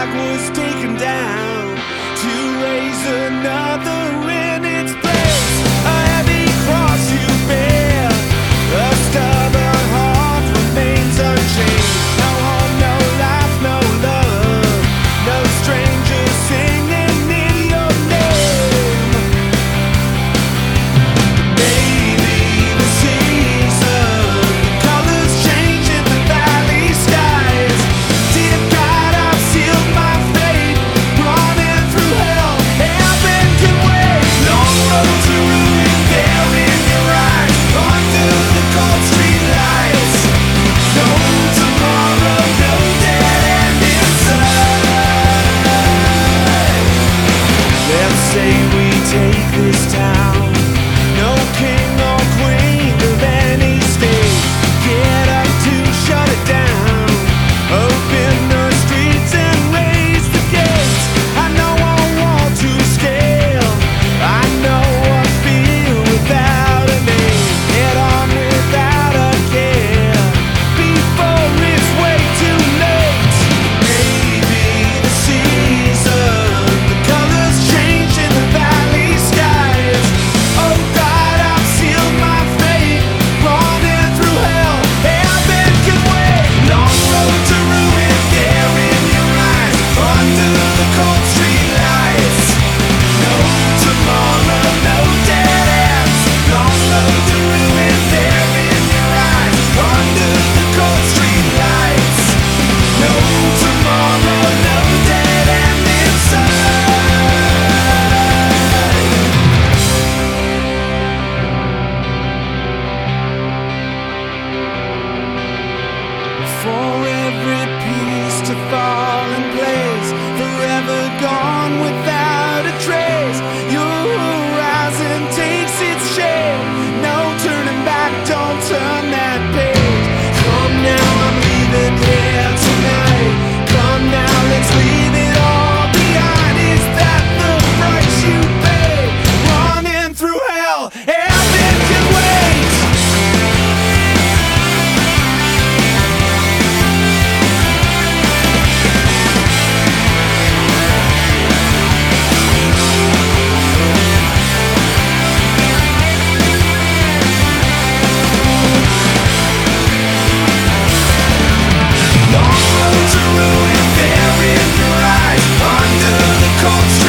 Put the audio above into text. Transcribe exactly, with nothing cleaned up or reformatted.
flag was taken down to raise another in its place. A heavy cross you bear, a stubborn heart remains unchanged. No home, no life, no love, no strangers singing in your name. Maybe the season, the colors change in the valley skies. Dear God, I've sealed my fate, running through hell, heaven can wait. Long road to ruin there in your eyes, under the cold street lights. No tomorrow, no dead end inside. Let's say we take this town, no king or queen of any state. Get up to shut it down, open the streets and raise the gates. I know I want to scale, I know I feel without a name. Head on without a care, before it's way too late. Maybe the season, the colors change in the valley skies. Oh God, I've sealed my fate, running through hell, heaven can wait. Long road to ruin there in your eyes, under the cold street lights. No tomorrow, no dead ends. Long road to ruin there in your eyes, under the cold street lights. No tomorrow, no dead end inside. For every piece to fall in place, forever gone without a trace. Your horizon takes its shape, no turning back, don't turn that page. Come now, I'm leaving here tonight. Come now, let's leave it all behind. Is that the price you pay? Running through hell, heaven can wait. Long road to ruin there in your eyes, under the cold street